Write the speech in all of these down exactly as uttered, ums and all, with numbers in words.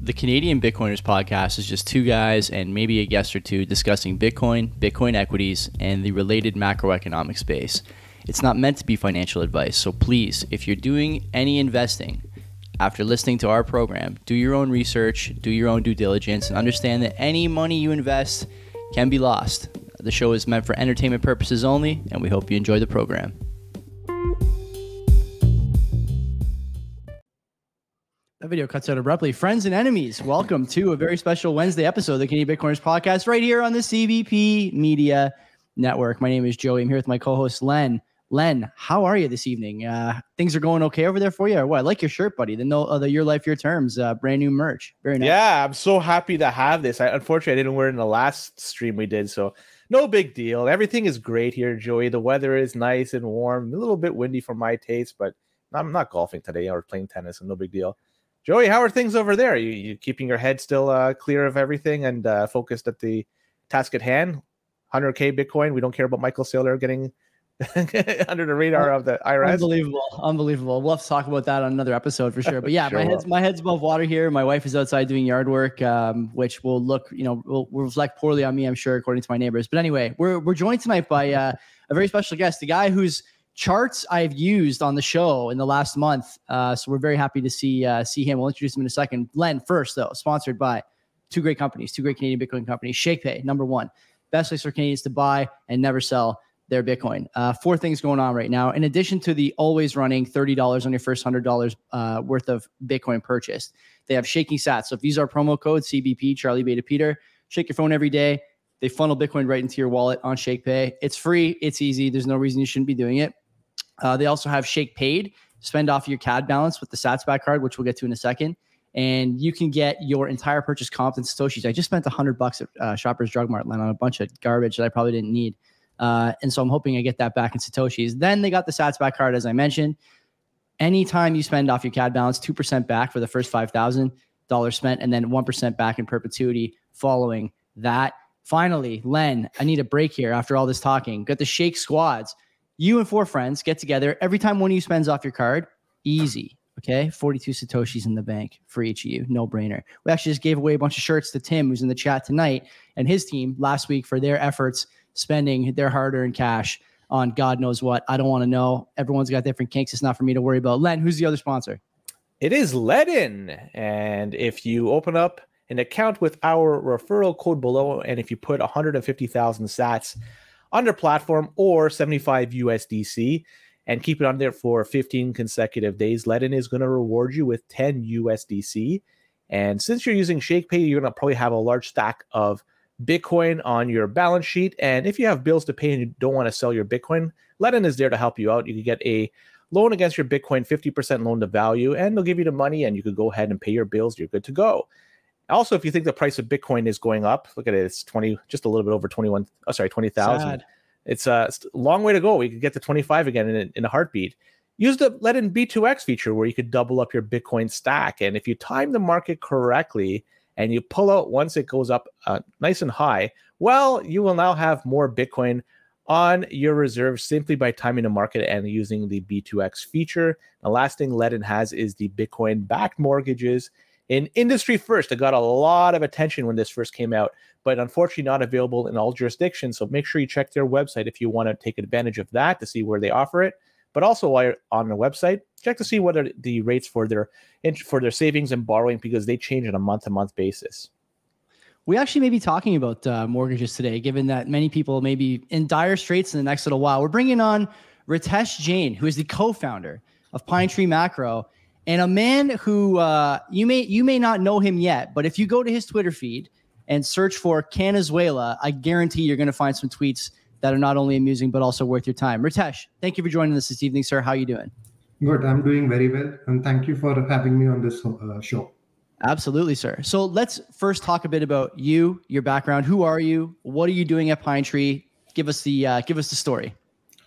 The Canadian Bitcoiners podcast is just two guys and maybe a guest or two discussing Bitcoin, Bitcoin equities, and the related macroeconomic space. It's not meant to be financial advice, so please, if you're doing any investing after listening to our program, do your own research, do your own due diligence, and understand that any money you invest can be lost. The show is meant for entertainment purposes only, and we hope you enjoy the program. That video cuts out abruptly. Friends and enemies, welcome to a very special Wednesday episode of the Canadian Bitcoiners podcast right here on the C B P Media Network. My name is Joey. I'm here with my co-host Len. Len, how are you this evening? Uh, things are going okay over there for you? Or what? I like your shirt, buddy. The, no, uh, the Your Life, Your Terms, uh, brand new merch. Very nice. Yeah, I'm so happy to have this. I, unfortunately, I didn't wear it in the last stream we did, so no big deal. Everything is great here, Joey. The weather is nice and warm. A little bit windy for my taste, but I'm not golfing today or playing tennis, so no big deal. Joey, how are things over there? You, you keeping your head still uh, clear of everything and uh, focused at the task at hand? one hundred K Bitcoin. We don't care about Michael Saylor getting under the radar of the I R S. Unbelievable, unbelievable. We'll have to talk about that on another episode for sure. But yeah, sure my head's will. my head's above water here. My wife is outside doing yard work, um, which will look, you know, will, will reflect poorly on me, I'm sure, according to my neighbors. But anyway, we're we're joined tonight by uh, a very special guest, the guy who's charts I've used on the show in the last month. Uh, so we're very happy to see uh, see him. We'll introduce him in a second. Len, first though, sponsored by two great companies, two great Canadian Bitcoin companies. ShakePay, number one, best place for Canadians to buy and never sell their Bitcoin. Uh, four things going on right now. In addition to the always running thirty dollars on your first one hundred dollars uh, worth of Bitcoin purchased, they have shaking sats. So if you use our promo code C B P, Charlie Beta Peter, shake your phone every day. They funnel Bitcoin right into your wallet on ShakePay. It's free. It's easy. There's no reason you shouldn't be doing it. Uh, they also have Shake Paid, spend off your C A D balance with the Satsback card, which we'll get to in a second. And you can get your entire purchase comped in Satoshis. I just spent one hundred bucks at uh, Shoppers Drug Mart on a bunch of garbage that I probably didn't need. Uh, and so I'm hoping I get that back in Satoshis. Then they got the Satsback card, as I mentioned. Anytime you spend off your C A D balance, two percent back for the first five thousand dollars spent, and then one percent back in perpetuity following that. Finally, Len, I need a break here after all this talking. Got the Shake Squads. You and four friends get together. Every time one of you spends off your card, easy, okay? forty-two Satoshis in the bank for each of you. No brainer. We actually just gave away a bunch of shirts to Tim, who's in the chat tonight, and his team last week for their efforts spending their hard-earned cash on God knows what. I don't want to know. Everyone's got different kinks. It's not for me to worry about. Len, who's the other sponsor? It is Ledn. And if you open up an account with our referral code below, and if you put one hundred fifty thousand sats on their platform or seventy-five U S D C and keep it on there for fifteen consecutive days, Ledn is going to reward you with ten U S D C. And since you're using ShakePay, you're going to probably have a large stack of Bitcoin on your balance sheet. And if you have bills to pay and you don't want to sell your Bitcoin, Ledn is there to help you out. You can get a loan against your Bitcoin, fifty percent loan to value, and they'll give you the money and you could go ahead and pay your bills. You're good to go. Also, if you think the price of Bitcoin is going up, look at it. It's twenty, just a little bit over twenty-one. Oh, sorry, twenty thousand. It's a long way to go. We could get to twenty-five again in a, in a heartbeat. Use the Ledn B two X feature where you could double up your Bitcoin stack. And if you time the market correctly and you pull out once it goes up uh, nice and high, well, you will now have more Bitcoin on your reserves simply by timing the market and using the B two X feature. The last thing Ledn has is the Bitcoin-backed mortgages. In industry first, it got a lot of attention when this first came out, but unfortunately not available in all jurisdictions. So make sure you check their website if you want to take advantage of that to see where they offer it. But also while you're on the website, check to see what are the rates for their for their savings and borrowing because they change on a month-to-month basis. We actually may be talking about uh, mortgages today, given that many people may be in dire straits in the next little while. We're bringing on Ritesh Jain, who is the co-founder of Pine Tree Macro. And a man who uh, you may you may not know him yet, but if you go to his Twitter feed and search for Canazuela, I guarantee you're going to find some tweets that are not only amusing, but also worth your time. Ritesh, thank you for joining us this evening, sir. How are you doing? Good. I'm doing very well. And thank you for having me on this uh, show. Absolutely, sir. So let's first talk a bit about you, your background. Who are you? What are you doing at Pine Tree? Give us the uh, give us the story.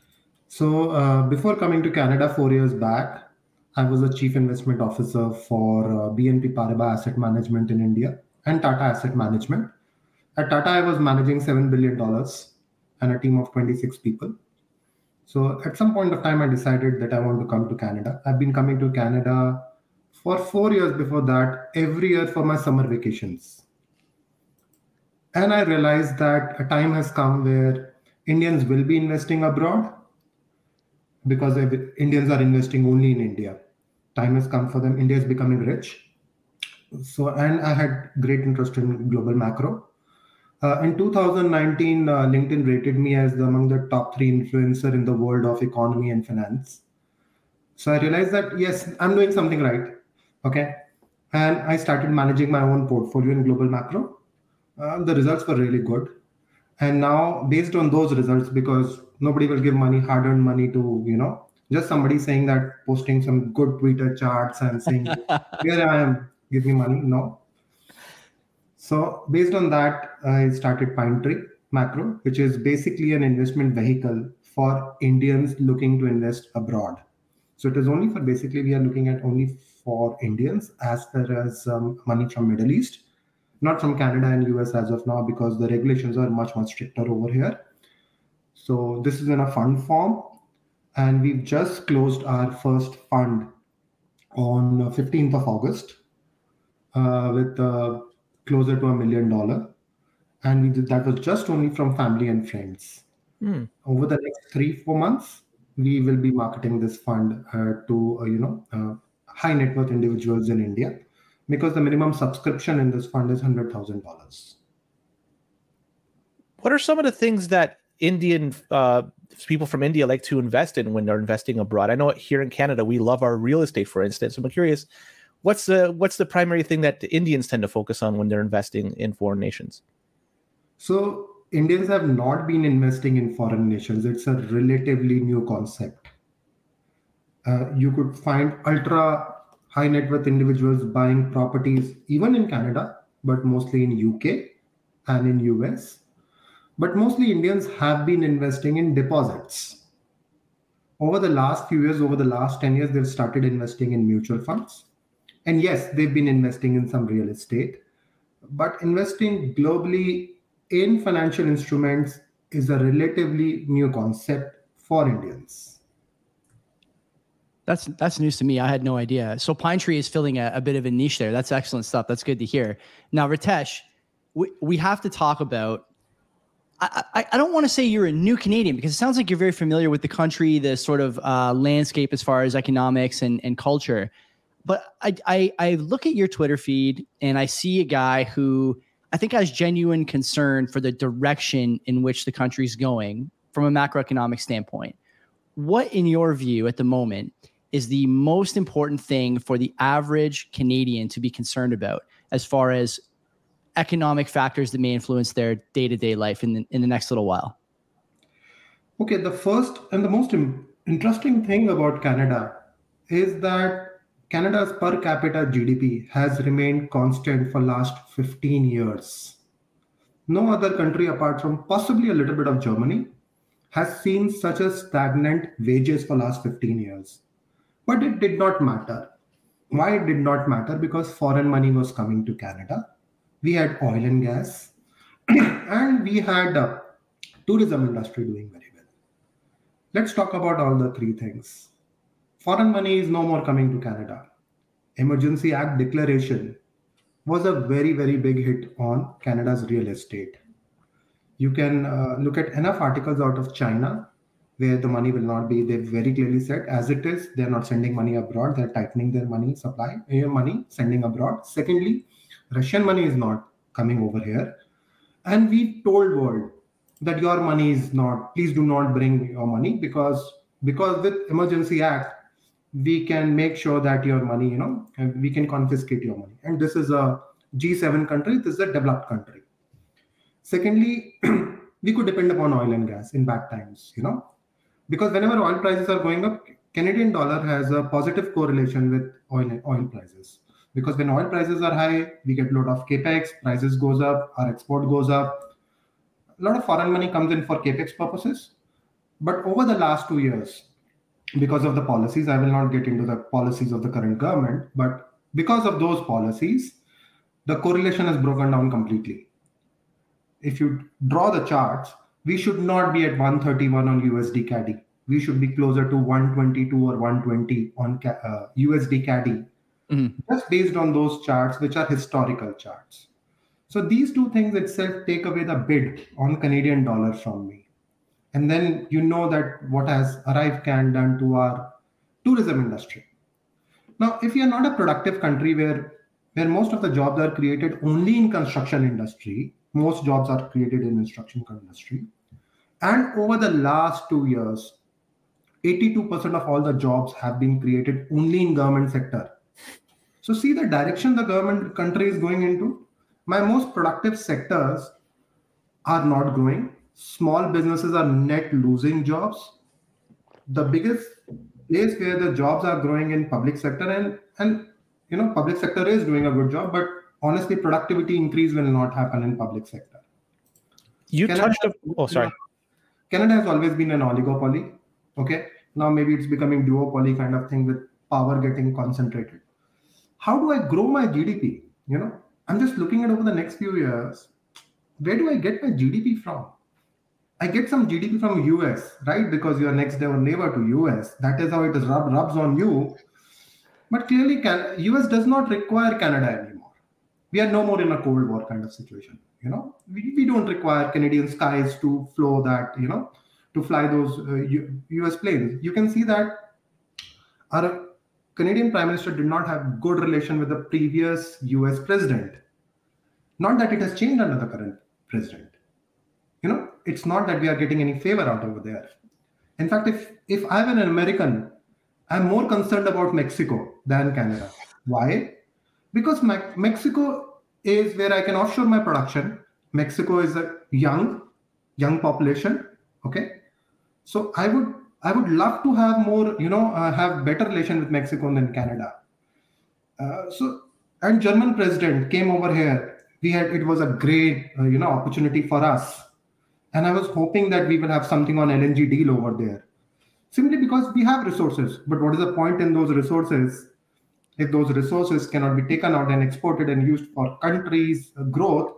So uh, before coming to Canada four years back, I was a chief investment officer for uh, B N P Paribas Asset Management in India and Tata Asset Management. At Tata, I was managing seven billion dollars and a team of twenty-six people. So at some point of time, I decided that I want to come to Canada. I've been coming to Canada for four years before that, every year for my summer vacations. And I realized that a time has come where Indians will be investing abroad because Indians are investing only in India. Time has come for them. India is becoming rich. So, and I had great interest in global macro. Uh, in two thousand nineteen, uh, LinkedIn rated me as the, among the top three influencer in the world of economy and finance. So I realized that, yes, I'm doing something right. Okay. And I started managing my own portfolio in global macro. Uh, the results were really good. And now, based on those results, because nobody will give money, hard-earned money to, you know, just somebody saying that, posting some good Twitter charts and saying, here I am, give me money. No. So based on that, I started Pinetree Macro, which is basically an investment vehicle for Indians looking to invest abroad. So it is only for, basically, we are looking at only for Indians as well as um, money from Middle East. Not from Canada and U S as of now, because the regulations are much, much stricter over here. So this is in a fund form. And we've just closed our first fund on fifteenth of August uh, with uh, closer to a million dollar. And we did, that was just only from family and friends. Mm. Over the next three, four months, we will be marketing this fund uh, to, uh, you know, uh, high net worth individuals in India, because the minimum subscription in this fund is one hundred thousand dollars. What are some of the things that Indian uh, people from India like to invest in when they're investing abroad? I know here in Canada, we love our real estate, for instance. I'm curious, what's the, what's the primary thing that the Indians tend to focus on when they're investing in foreign nations? So Indians have not been investing in foreign nations. It's a relatively new concept. Uh, you could find ultra high net worth individuals buying properties even in Canada, but mostly in U K and in U S. But mostly Indians have been investing in deposits. Over the last few years, over the last ten years, they've started investing in mutual funds. And yes, they've been investing in some real estate. But investing globally in financial instruments is a relatively new concept for Indians. That's that's news to me. I had no idea. So Pinetree is filling a, a bit of a niche there. That's excellent stuff. That's good to hear. Now, Ritesh, we, we have to talk about, I, I, I don't want to say you're a new Canadian, because it sounds like you're very familiar with the country, the sort of uh, landscape as far as economics and, and culture. But I, I, I look at your Twitter feed and I see a guy who I think has genuine concern for the direction in which the country's going from a macroeconomic standpoint. What, in your view, at the moment, is the most important thing for the average Canadian to be concerned about as far as economic factors that may influence their day-to-day life in the, in the next little while? Okay, the first and the most interesting thing about Canada is that Canada's per capita G D P has remained constant for last fifteen years. No other country, apart from possibly a little bit of Germany, has seen such a stagnant wages for last fifteen years. But it did not matter. Why it did not matter? Because foreign money was coming to Canada. We had oil and gas, and we had a tourism industry doing very well. Let's talk about all the three things. Foreign money is no more coming to Canada. Emergency Act declaration was a very, very big hit on Canada's real estate. You can uh, look at enough articles out of China where the money will not be, they've very clearly said, as it is, they're not sending money abroad, they're tightening their money supply, uh, money sending abroad. Secondly, Russian money is not coming over here. And we told world that your money is not, please do not bring your money, because, because with Emergency Act, we can make sure that your money, you know, we can confiscate your money. And this is a G seven country, this is a developed country. Secondly, we could depend upon oil and gas in bad times, you know, because whenever oil prices are going up, Canadian dollar has a positive correlation with oil, oil prices. Because when oil prices are high, we get a lot of capex, prices goes up, our export goes up. A lot of foreign money comes in for capex purposes. But over the last two years, because of the policies, I will not get into the policies of the current government, but because of those policies, the correlation has broken down completely. If you draw the charts, we should not be at one thirty-one on U S D C A D. We should be closer to one twenty-two or one twenty on uh, U S D C A D mm-hmm. just based on those charts, which are historical charts. So these two things itself take away the bid on Canadian dollar from me. And then you know that what has Arrive Can done to our tourism industry. Now, if you're not a productive country where, where most of the jobs are created only in construction industry, most jobs are created in construction industry. And over the last two years, eighty-two percent of all the jobs have been created only in government sector. So see the direction the government country is going into. My most productive sectors are not growing. Small businesses are net losing jobs. The biggest place where the jobs are growing in public sector, and, and you know, public sector is doing a good job, but honestly, productivity increase will not happen in public sector. You Canada, touched, a, oh, sorry. Canada has always been an oligopoly. Okay. Now maybe it's becoming duopoly kind of thing with power getting concentrated. How do I grow my G D P? You know, I'm just looking at over the next few years. Where do I get my G D P from? I get some G D P from U S, right? Because you're next door neighbor to U S. That is how it is rub, rubs on you. But clearly, Can- U S does not require Canada anymore. We are no more in a Cold War kind of situation. You know, we, we don't require Canadian skies to flow that, you know, to fly those uh, U- US planes. You can see that our Canadian Prime Minister did not have good relation with the previous U S president. Not that it has changed under the current president. You know, it's not that we are getting any favor out over there. In fact, if, if I'm an American, I'm more concerned about Mexico than Canada. Why? Because Me- Mexico is where I can offshore my production. Mexico is a young, young population. Okay. So I would, I would love to have more, you know, uh, have better relation with Mexico than Canada. Uh, so, and German president came over here. We had, it was a great, uh, you know, opportunity for us. And I was hoping that we will have something on L N G deal over there. Simply because we have resources. But what is the point in those resources if those resources cannot be taken out and exported and used for countries' growth?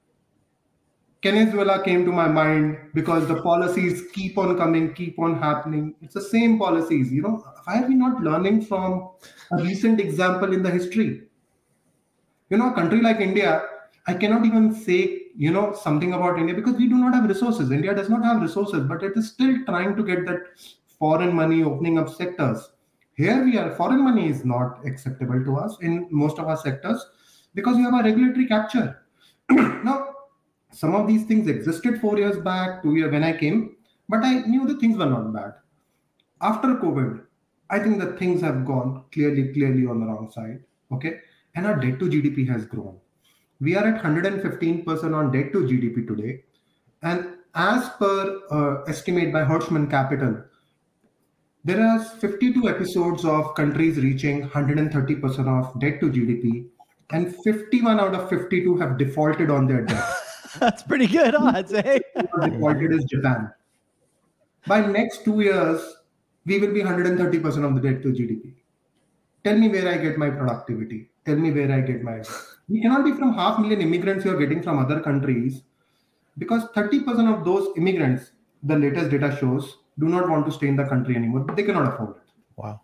Venezuela came to my mind because the policies keep on coming, keep on happening. It's the same policies. You know, why are we not learning from a recent example in the history? You know, a country like India, I cannot even say, you know, something about India because we do not have resources. India does not have resources, but it is still trying to get that foreign money opening up sectors. Here we are, foreign money is not acceptable to us in most of our sectors because we have a regulatory capture. Now, some of these things existed four years back, two years when I came, but I knew the things were not bad. After COVID, I think that things have gone clearly, clearly on the wrong side. Okay. And our debt to G D P has grown. We are at one hundred fifteen percent on debt to G D P today. And as per uh, estimate by Hirschman Capital, there are fifty-two episodes of countries reaching one hundred thirty percent of debt to G D P, and fifty-one out of fifty-two have defaulted on their debt. That's pretty good odds, eh? Defaulted is Japan. By next two years, we will be one hundred thirty percent of the debt to G D P. Tell me where I get my productivity. Tell me where I get my... We cannot be from half million immigrants you are getting from other countries because thirty percent of those immigrants, the latest data shows, do not want to stay in the country anymore, but they cannot afford it. Wow.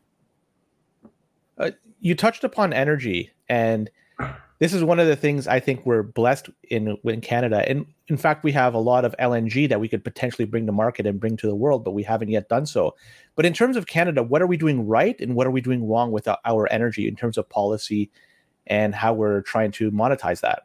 Uh, you touched upon energy, and this is one of the things I think we're blessed in in Canada. And in fact, we have a lot of L N G that we could potentially bring to market and bring to the world, but we haven't yet done so. But in terms of Canada, what are we doing right and what are we doing wrong with our energy in terms of policy and how we're trying to monetize that?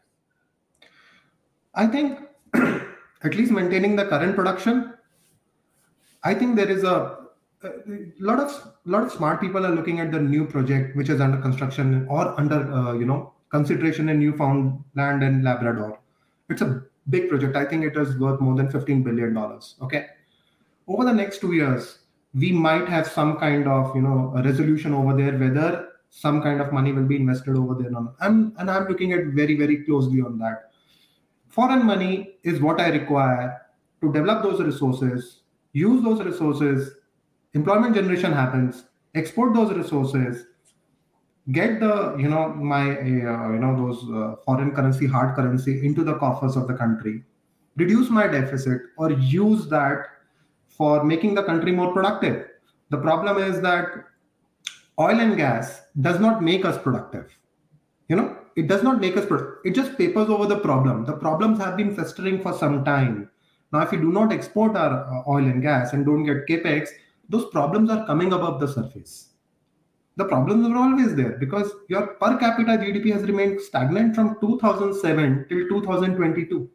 I think at least maintaining the current production, I think there is a, a lot of lot of smart people are looking at the new project which is under construction or under uh, you know consideration in Newfoundland and Labrador. It's a big project. I think it is worth more than fifteen billion dollars. Okay, over the next two years, we might have some kind of you know a resolution over there whether some kind of money will be invested over there. I'm and I'm looking at very very closely on that. Foreign money is what I require to develop those resources. Use those resources, employment generation happens, export those resources, get the, you know, my, uh, you know, those uh, foreign currency, hard currency into the coffers of the country, reduce my deficit or use that for making the country more productive. The problem is that oil and gas does not make us productive. You know, it does not make us productive. It just papers over the problem. The problems have been festering for some time. Now, if we do not export our uh, oil and gas and don't get capex, those problems are coming above the surface. The problems are always there because your per capita G D P has remained stagnant from two thousand seven till two thousand twenty-two.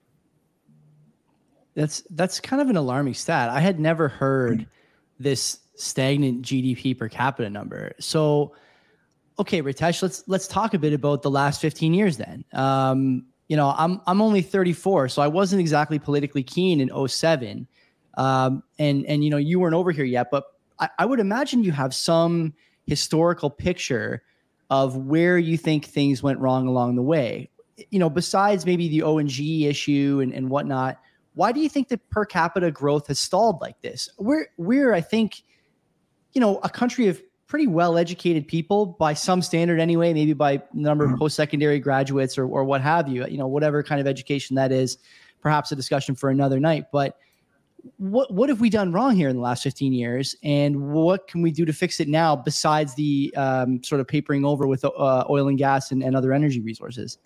That's that's kind of an alarming stat. I had never heard this stagnant G D P per capita number. So, okay, Ritesh, let's let's talk a bit about the last fifteen years then. Um, you know, I'm I'm only thirty-four, so I wasn't exactly politically keen in oh seven. Um, and and you know, you weren't over here yet, but I, I would imagine you have some historical picture of where you think things went wrong along the way. You know, besides maybe the O and G issue and, and whatnot, why do you think that per capita growth has stalled like this? We're, we're, I think, you know, a country of pretty well-educated people by some standard anyway, maybe by number of post-secondary graduates or, or what have you, you know, whatever kind of education that is, perhaps a discussion for another night. But what what have we done wrong here in the last fifteen years, and what can we do to fix it now besides the um, sort of papering over with uh, oil and gas and, and other energy resources?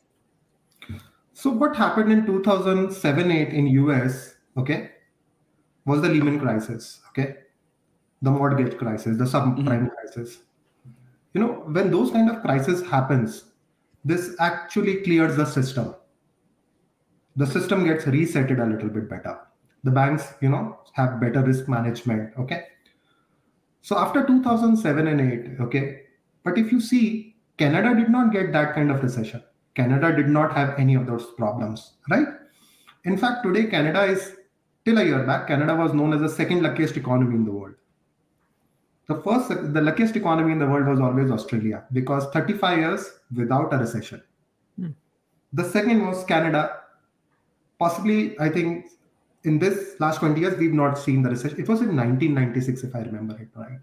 So what happened in two thousand seven eight in U S, okay, was the Lehman crisis, okay, the mortgage crisis, the subprime mm-hmm. crisis. You know, when those kind of crisis happens, this actually clears the system. The system gets resetted a little bit better. The banks, you know, have better risk management, okay? So after two thousand seven and eight, okay, but if you see, Canada did not get that kind of recession. Canada did not have any of those problems, right? In fact, today, Canada is, till a year back, Canada was known as the second luckiest economy in the world. The first, the luckiest economy in the world was always Australia because thirty-five years without a recession. Hmm. The second was Canada. Possibly, I think, in this last twenty years, we've not seen the recession. It was in nineteen ninety-six, if I remember it right.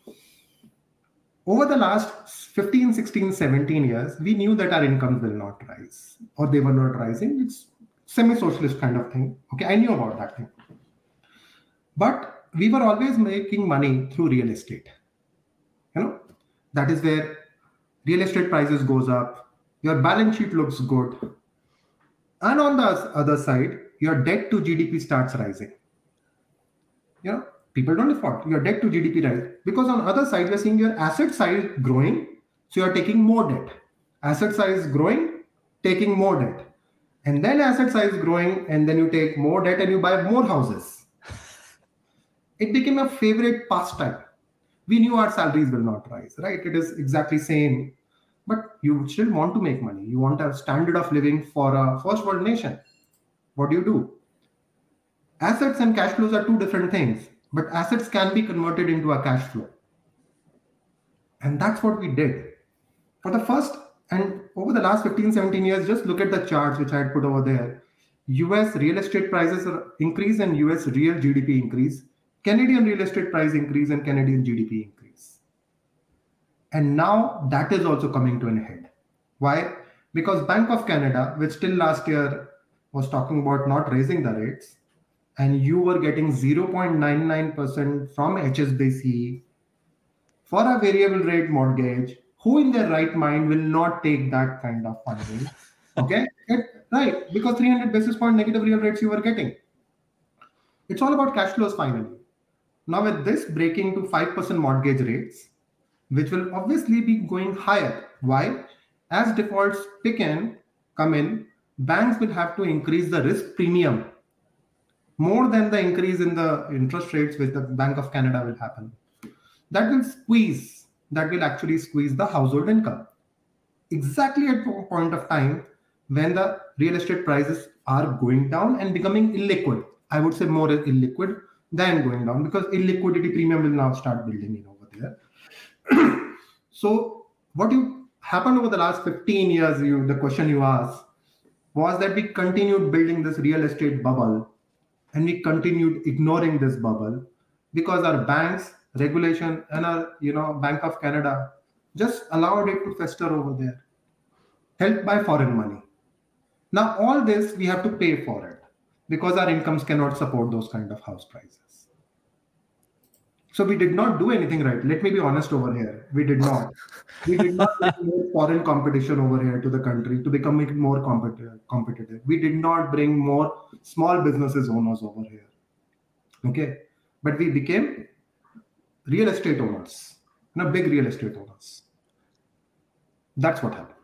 Over the last fifteen, sixteen, seventeen years, we knew that our incomes will not rise or they were not rising. It's semi-socialist kind of thing. Okay, I knew about that thing. But we were always making money through real estate. You know, that is where real estate prices goes up. Your balance sheet looks good. And on the other side, your debt to G D P starts rising. You know, people don't default. Your debt to G D P rises. Because on the other side, you're seeing your asset size growing. So you're taking more debt. Asset size growing, taking more debt. And then asset size growing, and then you take more debt and you buy more houses. It became a favorite pastime. We knew our salaries will not rise, right? It is exactly same. But you still want to make money. You want a standard of living for a first world nation. What do you do? Assets and cash flows are two different things, but assets can be converted into a cash flow. And that's what we did. For the first, and over the last fifteen, seventeen years, just look at the charts which I had put over there. U S real estate prices increase and U S real G D P increase. Canadian real estate price increase and Canadian G D P increase. And now that is also coming to an end. Why? Because Bank of Canada, which till last year was talking about not raising the rates, and you were getting zero point nine nine percent from H S B C for a variable rate mortgage, who in their right mind will not take that kind of funding? Okay, it, right, because three hundred basis point negative real rates you were getting. It's all about cash flows finally. Now with this breaking to five percent mortgage rates, which will obviously be going higher. Why? As defaults pick in, come in, banks will have to increase the risk premium more than the increase in the interest rates which the Bank of Canada will happen. That will squeeze, that will actually squeeze the household income. Exactly at a point of time when the real estate prices are going down and becoming illiquid. I would say more illiquid than going down because illiquidity premium will now start building in over there. So what you happened over the last fifteen years, you, the question you asked was that we continued building this real estate bubble and we continued ignoring this bubble because our banks, regulation and our, you know, Bank of Canada just allowed it to fester over there, helped by foreign money. Now all this we have to pay for it because our incomes cannot support those kind of house prices. So we did not do anything right. Let me be honest over here. We did not. We did not bring more foreign competition over here to the country to become more competitive. competitive. We did not bring more small businesses owners over here. Okay. But we became real estate owners, you know, big real estate owners. That's what happened.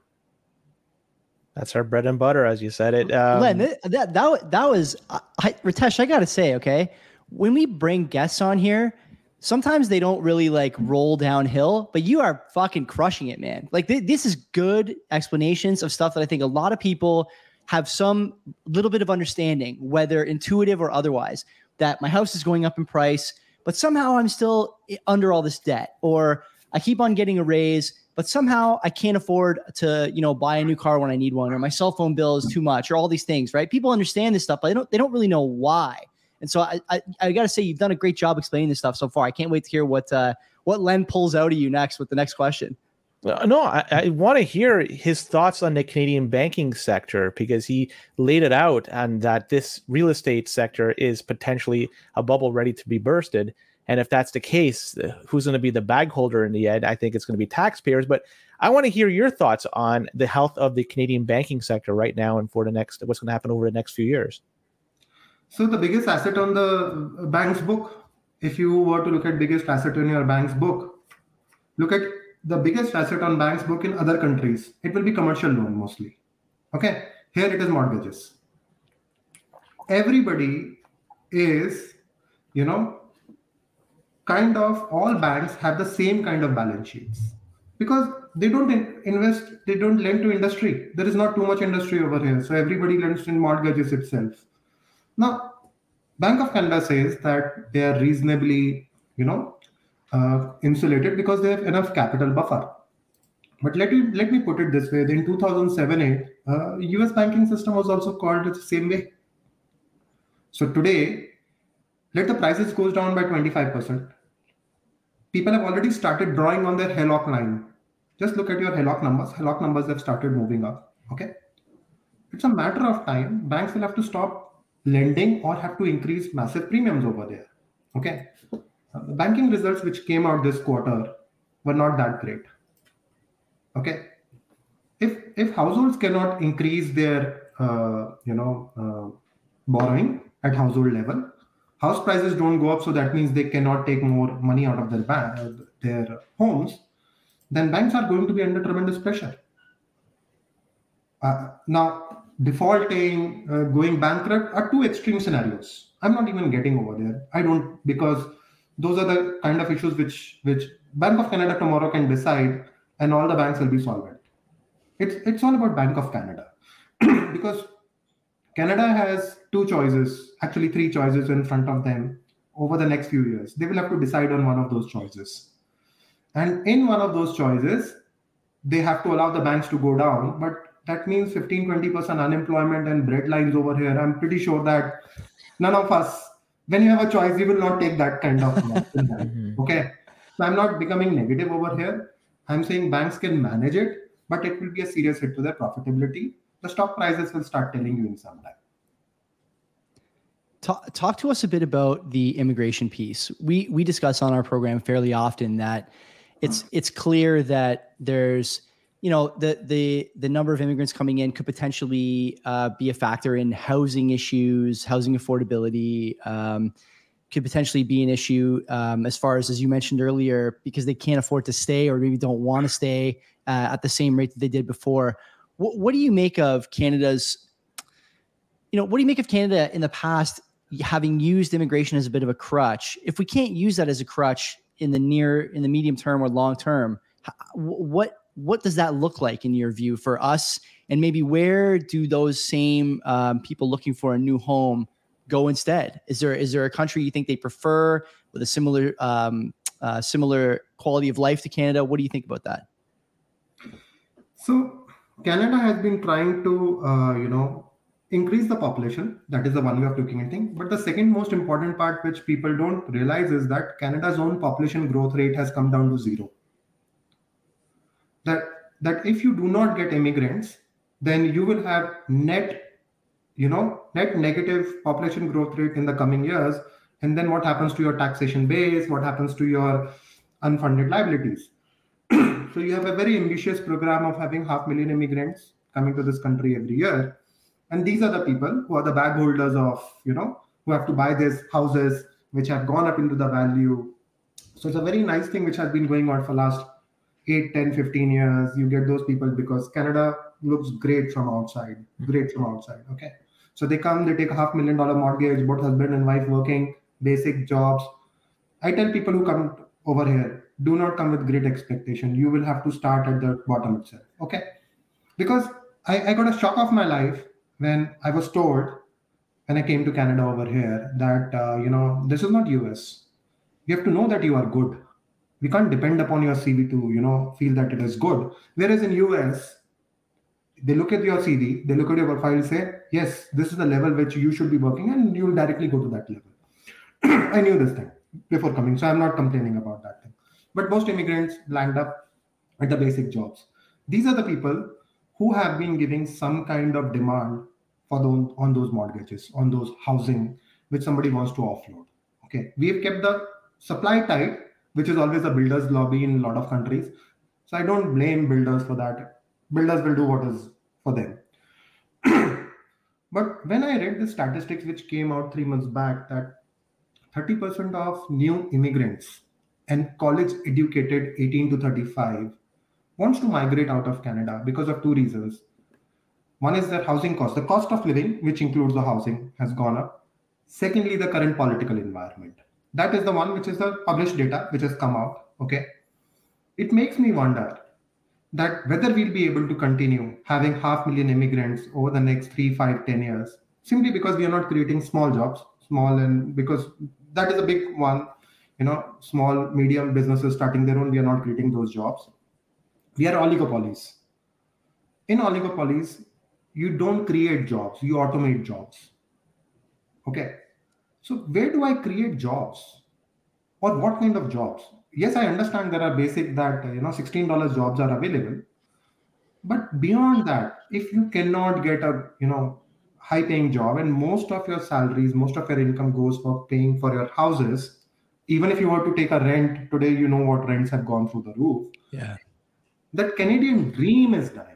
That's our bread and butter, as you said it. Um, Len, that, that, that, that was, I, Ritesh, I got to say, okay, when we bring guests on here, sometimes they don't really like roll downhill, but you are fucking crushing it, man. Like th- this is good explanations of stuff that I think a lot of people have some little bit of understanding, whether intuitive or otherwise, that my house is going up in price, but somehow I'm still under all this debt, or I keep on getting a raise, but somehow I can't afford to, you know, buy a new car when I need one, or my cell phone bill is too much, or all these things, right? People understand this stuff, but they don't, they don't really know why. And so I, I, I got to say, you've done a great job explaining this stuff so far. I can't wait to hear what, uh, what Len pulls out of you next with the next question. No, I, I want to hear his thoughts on the Canadian banking sector, because he laid it out, and that this real estate sector is potentially a bubble ready to be bursted. And if that's the case, who's going to be the bag holder in the end? I think it's going to be taxpayers. But I want to hear your thoughts on the health of the Canadian banking sector right now and for the next, what's going to happen over the next few years. So the biggest asset on the bank's book, if you were to look at biggest asset in your bank's book, look at the biggest asset on bank's book in other countries. It will be commercial loan mostly. Okay. Here it is mortgages. Everybody is, you know, kind of all banks have the same kind of balance sheets because they don't in- invest, they don't lend to industry. There is not too much industry over here. So everybody lends in mortgages itself. Now, Bank of Canada says that they are reasonably, you know, uh, insulated because they have enough capital buffer. But let me let me put it this way: in two thousand seven eight, uh, U S banking system was also called the same way. So today, let the prices goes down by twenty-five percent. People have already started drawing on their H E L O C line. Just look at your H E L O C numbers. H E L O C numbers have started moving up. Okay, it's a matter of time. Banks will have to stop lending or have to increase massive premiums over there. Okay, uh, the banking results which came out this quarter were not that great. Okay, if if households cannot increase their uh, you know uh, borrowing at household level, house prices don't go up, so that means they cannot take more money out of their bank, their homes, then banks are going to be under tremendous pressure. Uh, now, defaulting, uh, going bankrupt are two extreme scenarios. I'm not even getting over there. I don't, because those are the kind of issues which which Bank of Canada tomorrow can decide, and all the banks will be solvent. It's it's all about Bank of Canada because Canada has two choices, actually three choices in front of them over the next few years. They will have to decide on one of those choices. And in one of those choices, they have to allow the banks to go down, but that means fifteen, twenty percent unemployment and bread lines over here. I'm pretty sure that none of us, when you have a choice, you will not take that kind of mm-hmm. Okay. So I'm not becoming negative over here. I'm saying banks can manage it, but it will be a serious hit to their profitability. The stock prices will start telling you in some time. Talk, talk to us a bit about the immigration piece. We we discuss on our program fairly often that it's it's clear that there's, you know, the the the number of immigrants coming in could potentially uh, be a factor in housing issues, housing affordability, um, could potentially be an issue um, as far as, as you mentioned earlier, because they can't afford to stay or maybe don't want to stay uh, at the same rate that they did before. What, what do you make of Canada's, you know, what do you make of Canada in the past having used immigration as a bit of a crutch? If we can't use that as a crutch in the near, in the medium term or long term, what what does that look like in your view for us? And maybe where do those same um, people looking for a new home go instead? Is there is there a country you think they prefer with a similar um, uh, similar quality of life to Canada? What do you think about that? So Canada has been trying to uh, you know increase the population. That is the one way of looking at things. But the second most important part, which people don't realize, is that Canada's own population growth rate has come down to zero. That that if you do not get immigrants, then you will have net, you know, net negative population growth rate in the coming years, And then what happens to your taxation base? What happens to your unfunded liabilities? So you have a very ambitious program of having half million immigrants coming to this country every year. And these are the people who are the bag holders of, you know, who have to buy these houses, which have gone up into the value. So it's a very nice thing which has been going on for last eight, ten, fifteen years. You get those people because Canada looks great from outside, great from outside. Okay. So they come, they take a half million dollar mortgage, both husband and wife working, basic jobs. I tell people who come over here, do not come with great expectation. You will have to start at the bottom itself. Okay. Because I, I got a shock of my life when I was told, when I came to Canada over here, that, uh, you know, this is not U S. You have to know that you are good. We can't depend upon your C V to, you know, feel that it is good. Whereas in U S, they look at your C V, they look at your profile, say, yes, this is the level which you should be working, and you will directly go to that level. I knew this thing before coming, so I'm not complaining about that thing. But most immigrants land up at the basic jobs. These are the people who have been giving some kind of demand for those, on those mortgages, on those housing, which somebody wants to offload. Okay, we have kept the supply tight, which is always a builder's lobby in a lot of countries. So I don't blame builders for that. Builders will do what is for them. But when I read the statistics which came out three months back, that thirty percent of new immigrants and college educated eighteen to thirty-five wants to migrate out of Canada because of two reasons. One is that housing cost, the cost of living, which includes the housing, has gone up. Secondly, the current political environment. That is the one which is the published data which has come out. Okay. It makes me wonder that whether we'll be able to continue having half million immigrants over the next three, five, ten years, simply because we are not creating small jobs, small, and because that is a big one, you know, small, medium businesses starting their own, we are not creating those jobs. We are oligopolies. In oligopolies, you don't create jobs, you automate jobs. Okay. So where do I create jobs? Or what kind of jobs? Yes, I understand there are basic that, you know, sixteen dollars jobs are available. But beyond that, if you cannot get a, you know, high paying job and most of your salaries, most of your income goes for paying for your houses, even if you were to take a rent today, you know what rents have gone through the roof. Yeah. That Canadian dream is dying.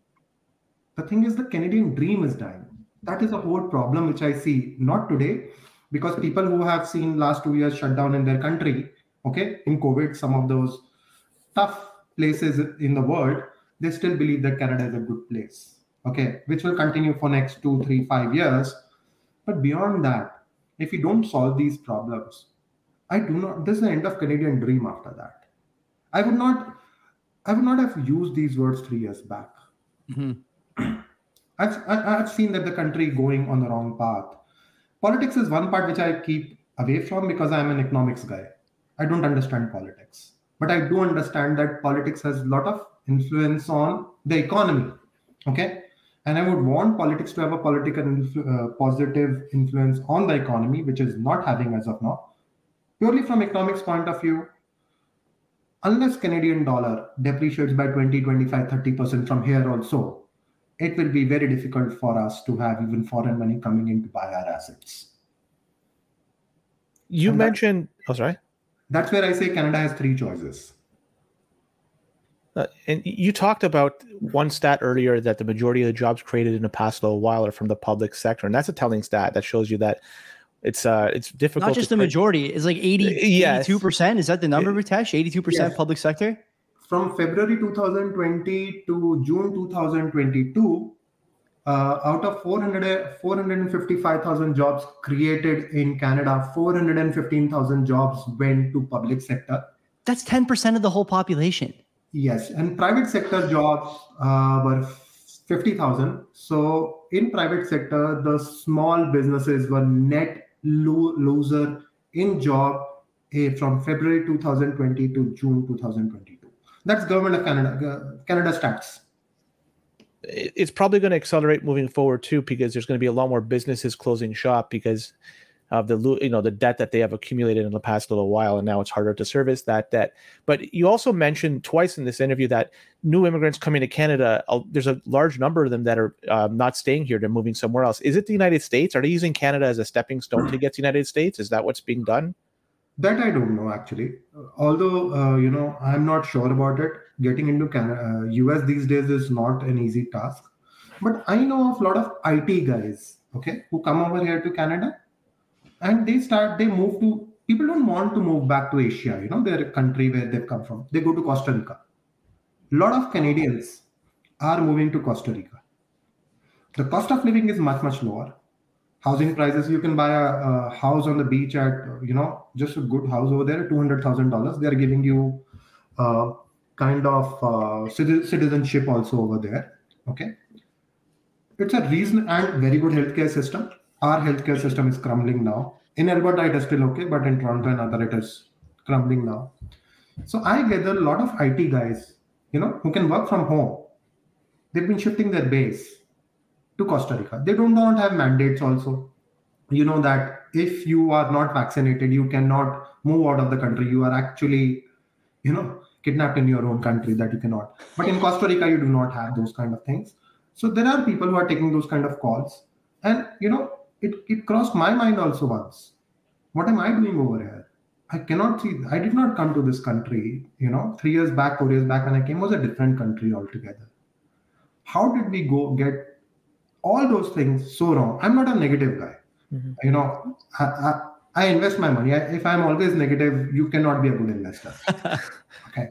The thing is, the Canadian dream is dying. That is a whole problem which I see, not today, because people who have seen last two years shut down in their country, okay, in COVID, some of those tough places in the world, they still believe that Canada is a good place, okay, which will continue for next two, three, five years. But beyond that, if you don't solve these problems, I do not, this is the end of Canadian dream after that. I would not, I would not have used these words three years back. Mm-hmm. I've, I've seen that the country going on the wrong path. Politics is one part which I keep away from because I'm an economics guy. I don't understand politics, but I do understand that politics has a lot of influence on the economy. Okay. And I would want politics to have a political influ- uh, positive influence on the economy, which is not having as of now. Purely from economics point of view, unless Canadian dollar depreciates by twenty, twenty-five, thirty percent from here also, it will be very difficult for us to have even foreign money coming in to buy our assets. You and mentioned, that, oh, sorry. That's where I say Canada has three choices. Uh, and you talked about one stat earlier that the majority of the jobs created in the past little while are from the public sector. And that's a telling stat that shows you that it's uh it's difficult. Not just the majority. It's like eighty, yes. eighty-two percent. Is that the number, Ritesh? eighty-two percent yes. Public sector? From February two thousand twenty to June two thousand twenty-two, uh, out of four hundred, four hundred fifty-five thousand jobs created in Canada, four hundred fifteen thousand jobs went to public sector. That's ten percent of the whole population. Yes, and private sector jobs uh, were fifty thousand. So in private sector, the small businesses were net lo- loser in job eh, from February two thousand twenty to June two thousand twenty-two. That's Government of Canada, Canada stats. It's probably going to accelerate moving forward too, because there's going to be a lot more businesses closing shop because of the you know the debt that they have accumulated in the past little while, and now it's harder to service that debt. But you also mentioned twice in this interview that new immigrants coming to Canada, uh, there's a large number of them that are uh, not staying here; they're moving somewhere else. Is it the United States? Are they using Canada as a stepping stone to get to the United States? Is that what's being done? That I don't know actually. Although uh, you know, I'm not sure about it. Getting into Canada, uh, U S these days is not an easy task. But I know of a lot of I T guys, okay, who come over here to Canada. And they start, they move to, people don't want to move back to Asia, you know, their country where they've come from. They go to Costa Rica. A lot of Canadians are moving to Costa Rica. The cost of living is much, much lower. Housing prices, you can buy a, a house on the beach at, you know, just a good house over there, two hundred thousand dollars. They're giving you uh, kind of uh, citizenship also over there, okay? It's a reason and very good healthcare system. Our healthcare system is crumbling now. In Alberta, it is still okay, but in Toronto and other, it is crumbling now. So I gather a lot of I T guys, you know, who can work from home. They've been shifting their base to Costa Rica. They do not have mandates also. You know that if you are not vaccinated, you cannot move out of the country. You are actually, you know, kidnapped in your own country, that you cannot. But in Costa Rica, you do not have those kind of things. So there are people who are taking those kind of calls. And, you know, It, it crossed my mind also once. What am I doing over here? I cannot see, I did not come to this country, you know, three years back, four years back when I came was a different country altogether. How did we go get all those things so wrong? I'm not a negative guy. Mm-hmm. You know, I, I, I invest my money. I, if I'm always negative, you cannot be a good investor. Okay.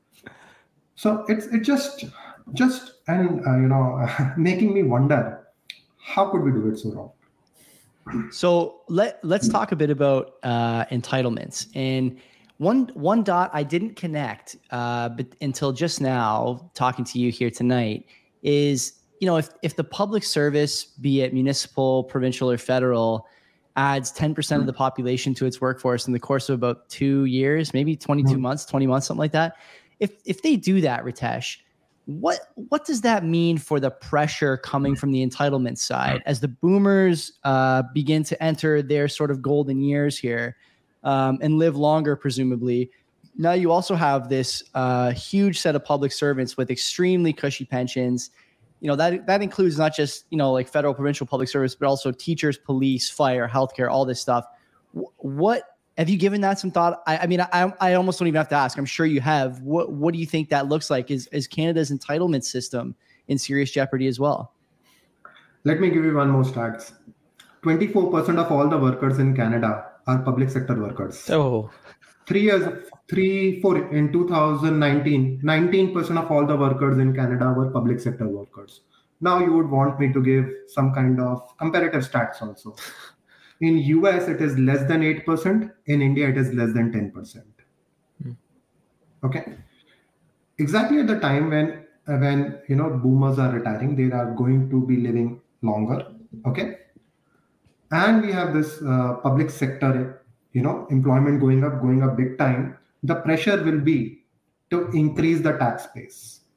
So it's, it's just, just, and, uh, you know, making me wonder, how could we do it so wrong? So let let's talk a bit about uh, entitlements. And one one dot I didn't connect, uh, but until just now, talking to you here tonight, is you know if if the public service, be it municipal, provincial, or federal, adds ten percent of the population to its workforce in the course of about two years, maybe twenty-two mm-hmm. months, twenty months, something like that. If if they do that, Ritesh, What what does that mean for the pressure coming from the entitlement side as the boomers uh, begin to enter their sort of golden years here um, and live longer, presumably? Now you also have this uh, huge set of public servants with extremely cushy pensions. You know, that that includes not just, you know, like federal, provincial public service, but also teachers, police, fire, healthcare, all this stuff. What have you given that some thought? I, I mean, I I almost don't even have to ask. I'm sure you have. What what do you think that looks like? Is is Canada's entitlement system in serious jeopardy as well? Let me give you one more stats. twenty-four percent of all the workers in Canada are public sector workers. Oh. Three years, three, four, in two thousand nineteen, nineteen percent of all the workers in Canada were public sector workers. Now you would want me to give some kind of comparative stats also. In U S, it is less than eight percent. In India, it is less than ten percent. Hmm. Okay. Exactly at the time when, when, you know, boomers are retiring, they are going to be living longer. Okay. And we have this uh, public sector, you know, employment going up, going up big time. The pressure will be to increase the tax base.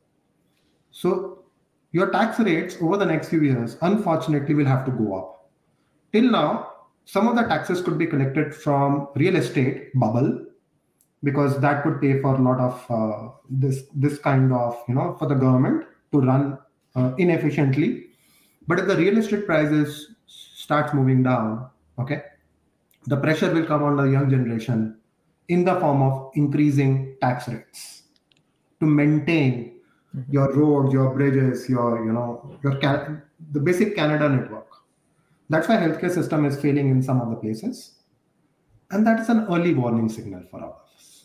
So your tax rates over the next few years, unfortunately, will have to go up. Till now, some of the taxes could be collected from real estate bubble, because that could pay for a lot of uh, this this kind of, you know, for the government to run uh, inefficiently. But if the real estate prices starts moving down, okay, the pressure will come on the young generation in the form of increasing tax rates to maintain mm-hmm. your roads, your bridges, your, you know, your can- the basic Canada network. That's why healthcare system is failing in some of the places. And that is an early warning signal for all of us.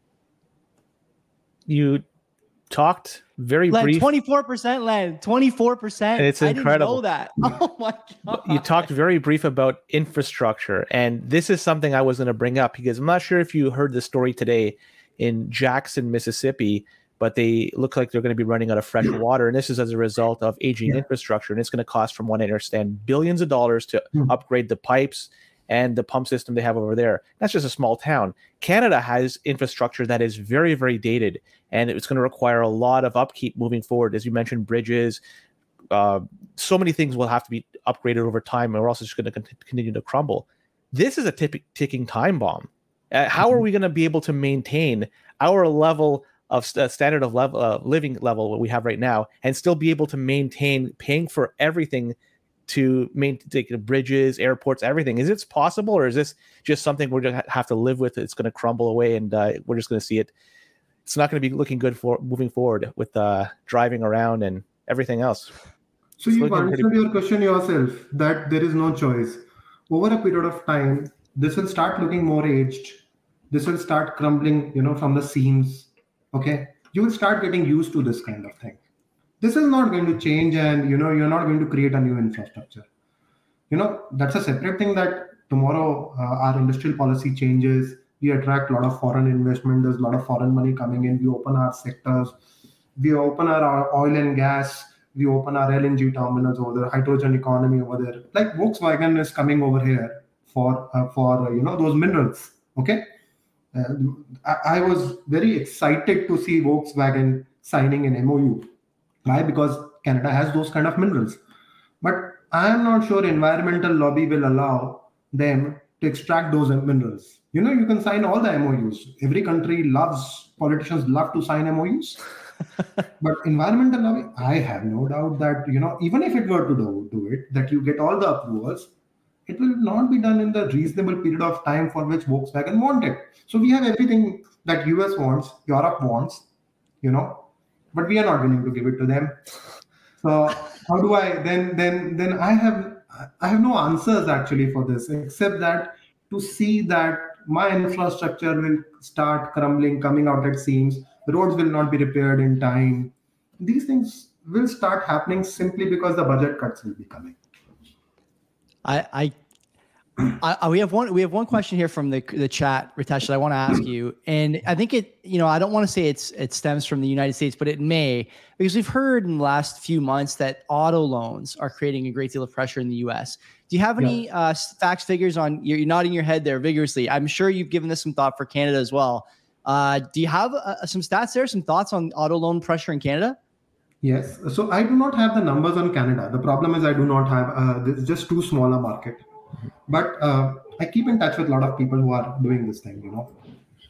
You talked very Len, brief. twenty-four percent, Len, twenty-four percent. And it's incredible. I didn't know that. Oh my God. You talked very brief about infrastructure. And this is something I was going to bring up because I'm not sure if you heard the story today in Jackson, Mississippi, but they look like they're going to be running out of fresh water. And this is as a result of aging yeah. infrastructure. And it's going to cost, from what I understand, billions of dollars to mm. upgrade the pipes and the pump system they have over there. That's just a small town. Canada has infrastructure that is very, very dated, and it's going to require a lot of upkeep moving forward. As you mentioned, bridges, uh, so many things will have to be upgraded over time, or else it's going to continue to crumble. this is a tick- ticking time bomb. Uh, how are we going to be able to maintain our level of st- standard of level, uh, living level what we have right now, and still be able to maintain paying for everything to maintain bridges, airports, everything? Is it possible, or is this just something we're going to have to live with? It's going to crumble away, and uh, we're just going to see it. It's not going to be looking good for moving forward with uh, driving around and everything else. So you've answered pretty- your question yourself that there is no choice. Over a period of time, this will start looking more aged. This will start crumbling, you know, from the seams. Okay, you will start getting used to this kind of thing. This is not going to change, and you know, you're not going to create a new infrastructure. You know, that's a separate thing that tomorrow uh, our industrial policy changes. We attract a lot of foreign investment. There's a lot of foreign money coming in. We open our sectors. We open our, our oil and gas. We open our L N G terminals over there, hydrogen economy over there. Like Volkswagen is coming over here for uh, for uh, you know those minerals. Okay, uh, I, I was very excited to see Volkswagen signing an M O U. Why? Because Canada has those kind of minerals. But I am not sure environmental lobby will allow them to extract those minerals. You know, you can sign all the M O Us. Every country loves, politicians love to sign M O Us. But environmental lobby, I have no doubt that, you know, even if it were to do, do it, that you get all the approvals, it will not be done in the reasonable period of time for which Volkswagen wanted. So we have everything that U S wants, Europe wants, you know, but we are not willing to give it to them. So how do I then then then I have I have no answers actually for this, except that to see that my infrastructure will start crumbling, coming out at seams, the roads will not be repaired in time. These things will start happening simply because the budget cuts will be coming. I, I I, we have one. We have one question here from the the chat, Ritesh, that I want to ask you, and I think it. You know, I don't want to say it's it stems from the United States, but it may, because we've heard in the last few months that auto loans are creating a great deal of pressure in the U S. Do you have any yeah. uh, facts, figures on? You're, you're nodding your head there vigorously. I'm sure you've given this some thought for Canada as well. Uh, do you have uh, some stats there? Some thoughts on auto loan pressure in Canada? Yes. So I do not have the numbers on Canada. The problem is I do not have. Uh, this is just too small a market. But uh, I keep in touch with a lot of people who are doing this thing, you know.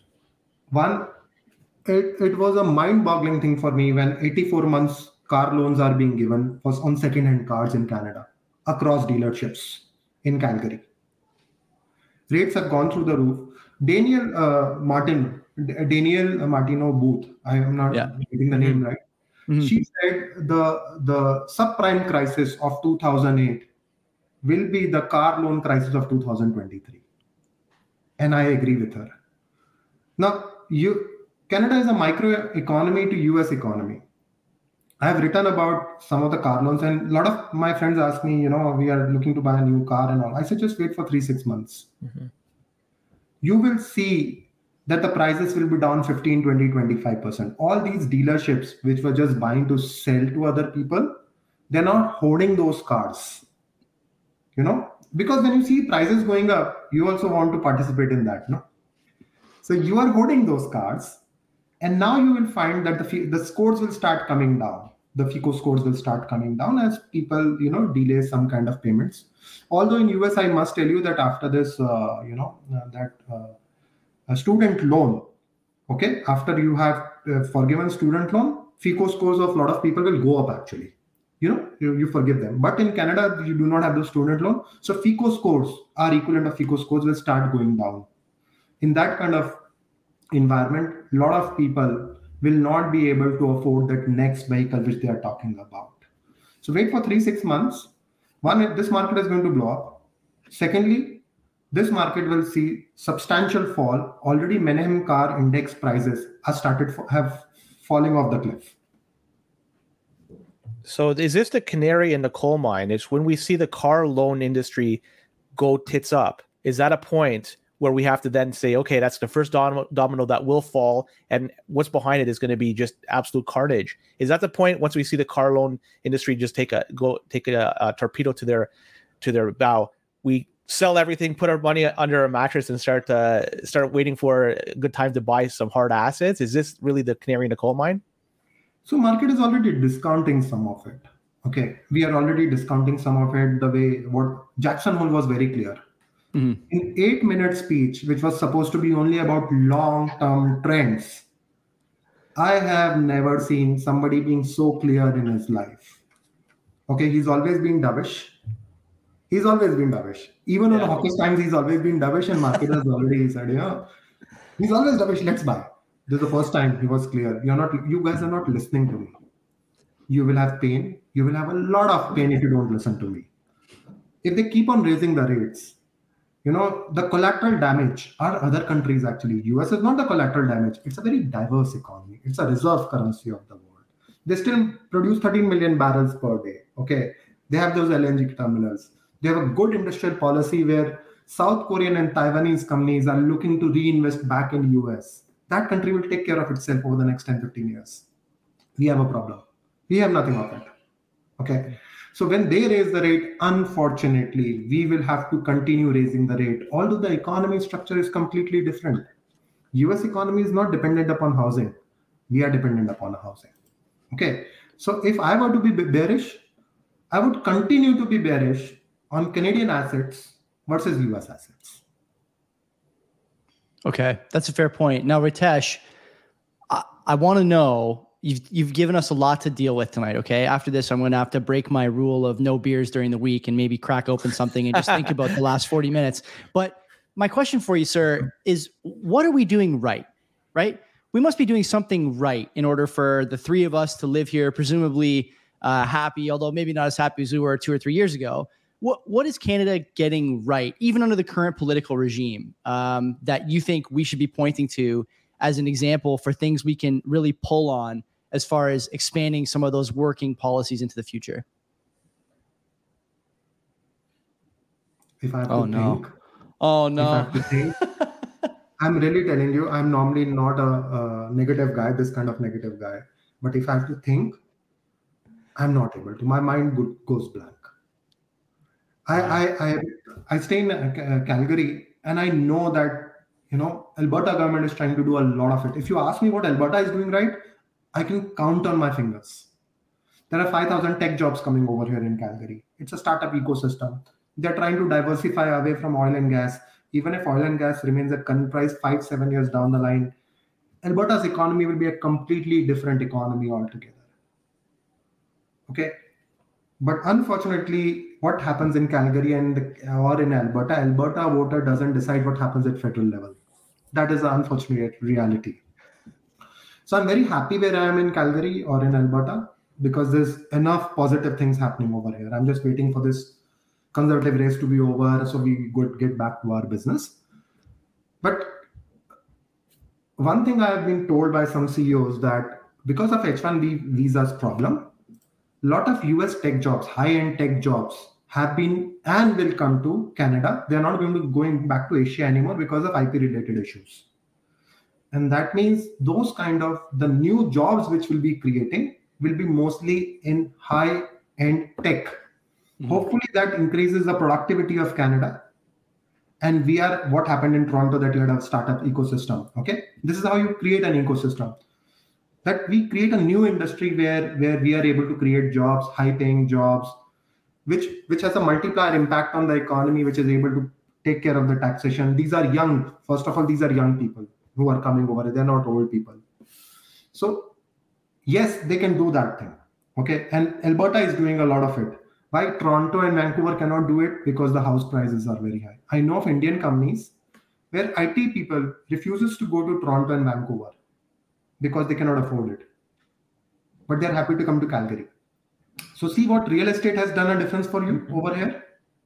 One, it, it was a mind-boggling thing for me when eighty-four months car loans are being given for, on second-hand cars in Canada, across dealerships in Calgary. Rates have gone through the roof. Daniel uh, Martin, Daniel Martino Booth, I am not yeah. getting the name right. Mm-hmm. She said the, the subprime crisis of two thousand eight will be the car loan crisis of two thousand twenty-three. And I agree with her. Now, you, Canada is a micro economy to U S economy. I have written about some of the car loans, and a lot of my friends ask me, you know, we are looking to buy a new car and all. I said, just wait for three, six months. Mm-hmm. You will see that the prices will be down fifteen, twenty, twenty-five percent. All these dealerships, which were just buying to sell to other people, they're not hoarding those cars. You know, because when you see prices going up, you also want to participate in that, no? So you are holding those cars, and now you will find that the the scores will start coming down. The FICO scores will start coming down as people, you know, delay some kind of payments. Although in U S, I must tell you that after this, uh, you know, uh, that uh, a student loan, okay, after you have uh, forgiven student loan, FICO scores of a lot of people will go up actually. You know, you, you forgive them. But in Canada, you do not have the student loan. So FICO scores, our equivalent of FICO scores, will start going down. In that kind of environment, a lot of people will not be able to afford that next vehicle which they are talking about. So wait for three, six months. One, this market is going to blow up. Secondly, this market will see substantial fall. Already Menahem car index prices have started have falling off the cliff. So is this the canary in the coal mine? It's when we see the car loan industry go tits up. Is that a point where we have to then say, okay, that's the first dom- domino that will fall, and what's behind it is going to be just absolute carnage? Is that the point once we see the car loan industry just take a go take a, a torpedo to their to their bow, we sell everything, put our money under a mattress, and start uh, start waiting for a good time to buy some hard assets? Is this really the canary in the coal mine? So market is already discounting some of it. Okay, we are already discounting some of it the way what Jackson Hole was very clear. Mm-hmm. In eight minute speech, which was supposed to be only about long-term trends, I have never seen somebody being so clear in his life. Okay, he's always been dovish. He's always been dovish. Even yeah. on hawkish times, he's always been dovish, and market has already said, yeah, he's always dovish. Let's buy. This is the first time he was clear. You're not. You guys are not listening to me. You will have pain. You will have a lot of pain if you don't listen to me. If they keep on raising the rates, you know, the collateral damage are other countries actually. U S is not the collateral damage. It's a very diverse economy. It's a reserve currency of the world. They still produce thirteen million barrels per day. Okay. They have those L N G terminals. They have a good industrial policy where South Korean and Taiwanese companies are looking to reinvest back in U S. That country will take care of itself over the next ten, fifteen years. We have a problem. We have nothing of it. Okay. So when they raise the rate, unfortunately, we will have to continue raising the rate. Although the economy structure is completely different. U S economy is not dependent upon housing. We are dependent upon housing. Okay. So if I were to be bearish, I would continue to be bearish on Canadian assets versus U S assets. Okay. That's a fair point. Now, Ritesh, I, I want to know, You've you've given us a lot to deal with tonight, okay? After this, I'm going to have to break my rule of no beers during the week and maybe crack open something and just think about the last forty minutes. But my question for you, sir, is what are we doing right, right? We must be doing something right in order for the three of us to live here, presumably uh, happy, although maybe not as happy as we were two or three years ago. What What is Canada getting right, even under the current political regime, um, that you think we should be pointing to as an example for things we can really pull on as far as expanding some of those working policies into the future? If I have oh, to no. think, oh no! If I have to think, I'm really telling you, I'm normally not a, a negative guy, this kind of negative guy. But if I have to think, I'm not able to. My mind go, goes blank. I, I, I, I stay in uh, Calgary, and I know that, you know, Alberta government is trying to do a lot of it. If you ask me what Alberta is doing right, I can count on my fingers. There are five thousand tech jobs coming over here in Calgary. It's a startup ecosystem. They're trying to diversify away from oil and gas. Even if oil and gas remains at current price five, seven years down the line, Alberta's economy will be a completely different economy altogether. Okay. But unfortunately, what happens in Calgary and or in Alberta, Alberta voter doesn't decide what happens at federal level. That is the unfortunate reality. So I'm very happy where I am in Calgary or in Alberta because there's enough positive things happening over here. I'm just waiting for this conservative race to be over so we could get back to our business. But one thing I have been told by some C E Os that because of H one B visas problem, a lot of U S tech jobs, high-end tech jobs have been and will come to Canada. They're not going to going back to Asia anymore because of I P-related issues. And that means those kind of the new jobs which will be creating will be mostly in high-end tech. Mm-hmm. Hopefully that increases the productivity of Canada. And we are what happened in Toronto that you had a startup ecosystem. Okay. This is how you create an ecosystem. That we create a new industry where, where we are able to create jobs, high-paying jobs, which, which has a multiplier impact on the economy, which is able to take care of the taxation. These are young. First of all, these are young people who are coming over. They're not old people. So yes, they can do that thing. Okay. And Alberta is doing a lot of it. Why Toronto and Vancouver cannot do it? Because the house prices are very high. I know of Indian companies where I T people refuses to go to Toronto and Vancouver because they cannot afford it. But they're happy to come to Calgary. So see what real estate has done a difference for you over here?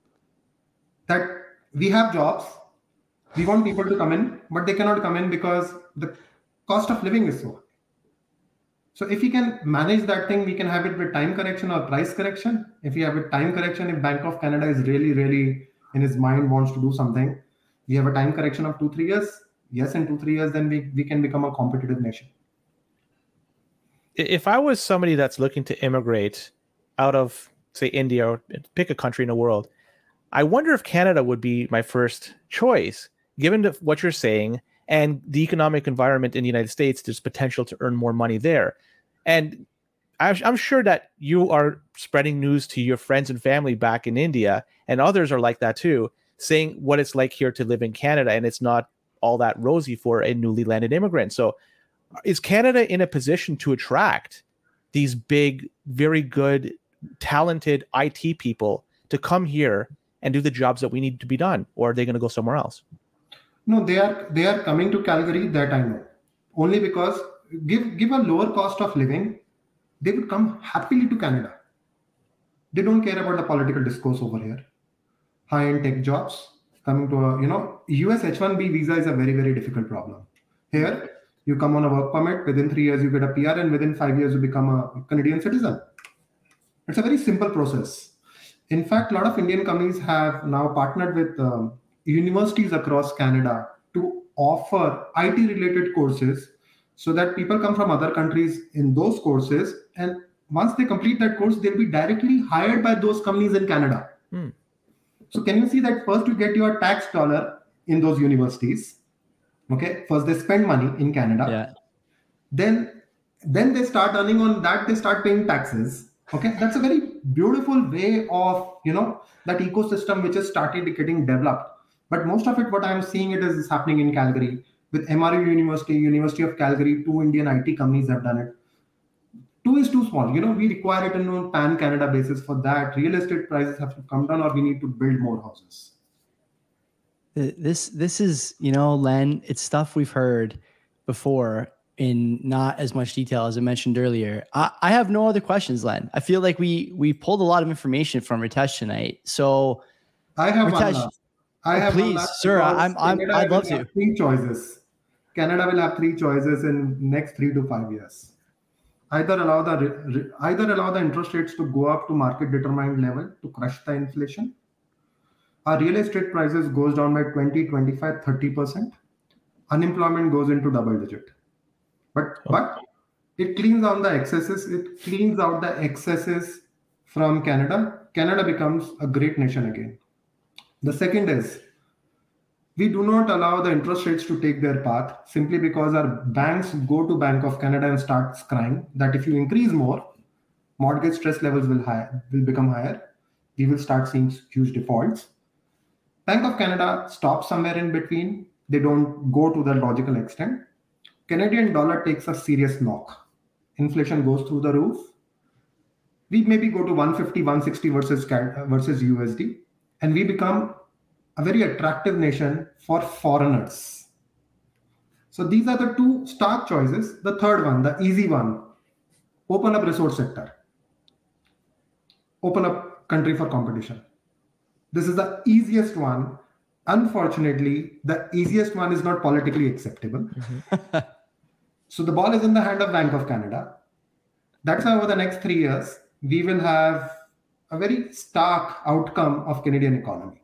That we have jobs. We want people to come in, but they cannot come in because the cost of living is so high. So if we can manage that thing, we can have it with time correction or price correction. If we have a time correction, if Bank of Canada is really, really in his mind wants to do something, we have a time correction of two, three years. Yes, in two, three years, then we, we can become a competitive nation. If I was somebody that's looking to immigrate out of, say, India, or pick a country in the world, I wonder if Canada would be my first choice, given what you're saying and the economic environment in the United States. There's potential to earn more money there. And I'm sure that you are spreading news to your friends and family back in India, and others are like that too, saying what it's like here to live in Canada, and it's not all that rosy for a newly landed immigrant. So is Canada in a position to attract these big, very good, talented I T people to come here and do the jobs that we need to be done, or are they going to go somewhere else? No, they are they are coming to Calgary, that I know. Only because give give a lower cost of living, they would come happily to Canada. They don't care about the political discourse over here. High-end tech jobs coming to a, you know, U S H one B visa is a very, very difficult problem. Here, you come on a work permit, within three years you get a P R, and within five years you become a Canadian citizen. It's a very simple process. In fact, a lot of Indian companies have now partnered with um, universities across Canada to offer I T-related courses so that people come from other countries in those courses, and once they complete that course, they'll be directly hired by those companies in Canada. Hmm. So can you see that first you get your tax dollar in those universities? Okay, first they spend money in Canada. Yeah. Then, then they start earning on that. They start paying taxes. Okay, that's a very beautiful way of, you know, that ecosystem which has started getting developed. But most of it, what I'm seeing it is, is happening in Calgary with M R U University, University of Calgary. Two Indian I T companies have done it. Two is too small. You know, we require it on a pan-Canada basis. For that, real estate prices have to come down, or we need to build more houses. This, this is, you know, Len, it's stuff we've heard before in not as much detail as I mentioned earlier. I, I have no other questions, Len. I feel like we we pulled a lot of information from Ritesh tonight. So I have Ritesh, one last. I have please, one sir. I'm I'm Canada I'd love to. Three choices. Canada will have three choices in next three to five years. Either allow the either allow the interest rates to go up to market determined level to crush the inflation. Our real estate prices goes down by twenty, twenty-five, thirty percent. Unemployment goes into double digit. But oh. but it cleans out the excesses. It cleans out the excesses from Canada. Canada becomes a great nation again. The second is, we do not allow the interest rates to take their path simply because our banks go to Bank of Canada and start crying that if you increase more, mortgage stress levels will high, will become higher. We will start seeing huge defaults. Bank of Canada stops somewhere in between. They don't go to the logical extent. Canadian dollar takes a serious knock. Inflation goes through the roof. We maybe go to one fifty, one sixty versus, versus U S D. And we become a very attractive nation for foreigners. So these are the two stark choices. The third one, the easy one, open up resource sector. Open up country for competition. This is the easiest one. Unfortunately, the easiest one is not politically acceptable. Mm-hmm. So the ball is in the hand of Bank of Canada. That's why over the next three years, we will have a very stark outcome of Canadian economy.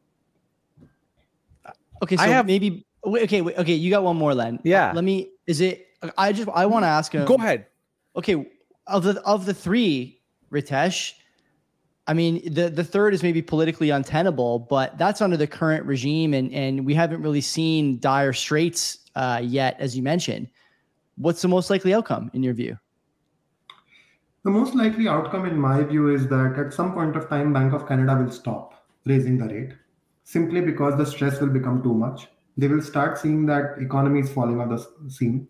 Okay, so I have, maybe okay, wait, okay. You got one more, Len. Yeah. Let me. Is it? I just. I want to ask him. Go ahead. Okay, of the of the three, Ritesh. I mean, the the third is maybe politically untenable, but that's under the current regime, and and we haven't really seen dire straits uh, yet, as you mentioned. What's the most likely outcome in your view? The most likely outcome, in my view, is that at some point of time, Bank of Canada will stop raising the rate. Simply because the stress will become too much. They will start seeing that economy is falling on the seam.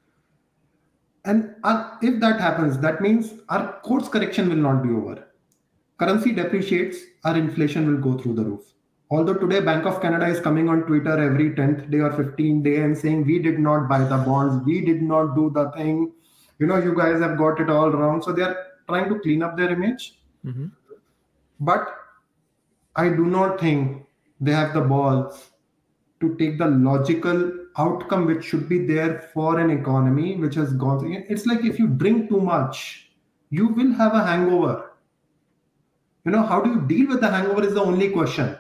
And uh, if that happens, that means our course correction will not be over. Currency depreciates, our inflation will go through the roof. Although today Bank of Canada is coming on Twitter every tenth day or fifteenth day and saying, we did not buy the bonds, we did not do the thing. You know, you guys have got it all wrong. So they are trying to clean up their image. Mm-hmm. But I do not think they have the balls to take the logical outcome which should be there for an economy which has gone through. It's like if you drink too much, you will have a hangover. You know, how do you deal with the hangover is the only question.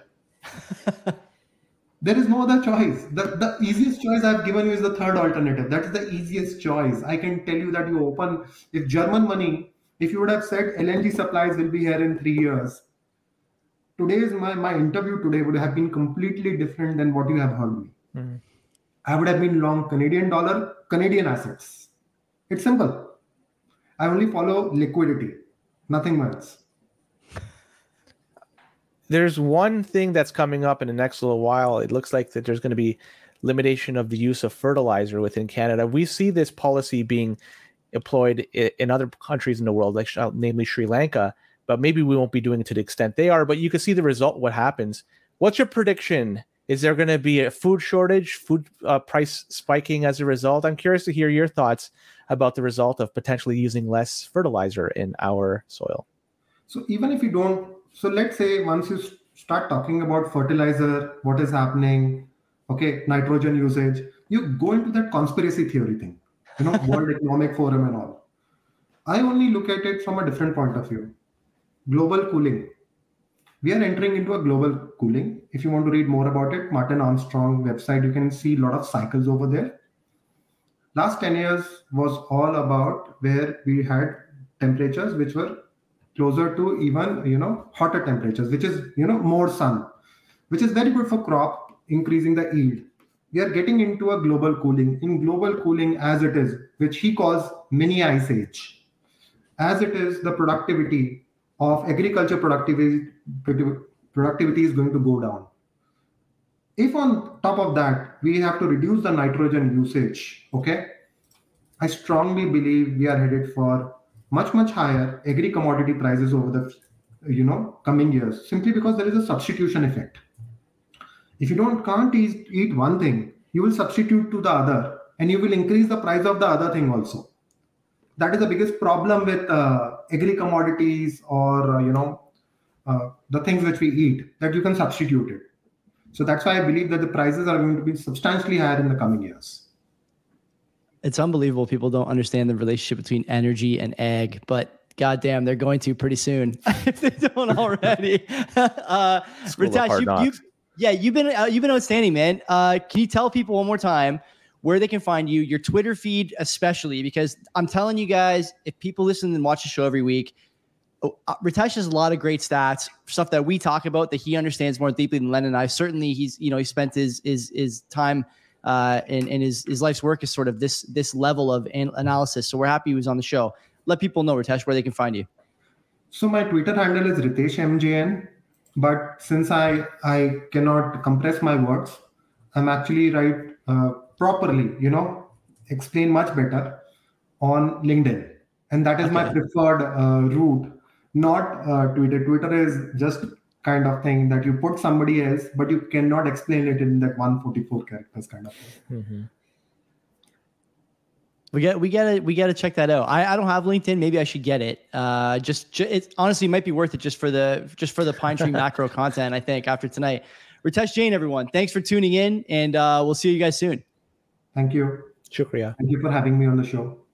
There is no other choice. The, the easiest choice I've given you is the third alternative. That's the easiest choice. I can tell you that you open, if German money, if you would have said L N G supplies will be here in three years, Today's my, my interview today would have been completely different than what you have heard me. Mm-hmm. I would have been long Canadian dollar, Canadian assets. It's simple. I only follow liquidity, nothing else. there's one thing that's coming up in the next little while. It looks like that there's going to be limitation of the use of fertilizer within Canada. We see this policy being employed in other countries in the world, like namely Sri Lanka, but maybe we won't be doing it to the extent they are, but you can see the result, what happens. What's your prediction? Is there going to be a food shortage, food uh, price spiking as a result? I'm curious to hear your thoughts about the result of potentially using less fertilizer in our soil. So even if you don't, so let's say once you start talking about fertilizer, what is happening, okay, nitrogen usage, you go into that conspiracy theory thing, you know, World Economic Forum and all. I only look at it from a different point of view. Global cooling. We are entering into a global cooling. If you want to read more about it, Martin Armstrong website, you can see a lot of cycles over there. Last ten years was all about where we had temperatures which were closer to even, you know, hotter temperatures, which is, you know, more sun, which is very good for crop, increasing the yield. We are getting into a global cooling. In global cooling as it is, which he calls mini ice age, as it is, the productivity of agriculture productivity, productivity is going to go down. If on top of that, we have to reduce the nitrogen usage, okay, I strongly believe we are headed for much, much higher agri commodity prices over the, you know, coming years, simply because there is a substitution effect. If you don't can't eat, eat one thing, you will substitute to the other, and you will increase the price of the other thing also. That is the biggest problem with uh, agri commodities or, uh, you know, uh, the things which we eat, that you can substitute it. So that's why I believe that the prices are going to be substantially higher in the coming years. It's unbelievable. People don't understand the relationship between energy and ag, but goddamn, they're going to pretty soon if they don't already. uh, Ritesh, you, you, yeah, you've been uh, you've been outstanding, man. Uh, can you tell people one more time where they can find you, your Twitter feed especially, because I'm telling you guys, if people listen and watch the show every week, oh, uh, Ritesh has a lot of great stats, stuff that we talk about that he understands more deeply than Len and I. Certainly, he's you know he spent his his his time uh, and and his his life's work is sort of this this level of an- analysis. So we're happy he was on the show. Let people know, Ritesh, where they can find you. So my Twitter handle is Ritesh M J N, but since I I cannot compress my words, I'm actually write uh, properly, you know, explain much better on LinkedIn, and that is okay. My preferred uh, route. Not uh, Twitter. Twitter is just kind of thing that you put somebody else, but you cannot explain it in that one forty-four characters kind of thing. Mm-hmm. We get, we gotta, we gotta check that out. I, I don't have LinkedIn. Maybe I should get it. Uh, just, ju- it honestly might be worth it just for the, just for the Pine Tree macro content. I think after tonight, Ritesh Jain, everyone, thanks for tuning in, and uh, we'll see you guys soon. Thank you. Shukriya. Thank you for having me on the show.